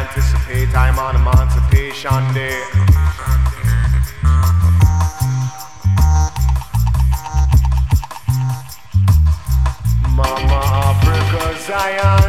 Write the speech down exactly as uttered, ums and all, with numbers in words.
anticipate I'm on Emancipation Day. Mama Africa Zion.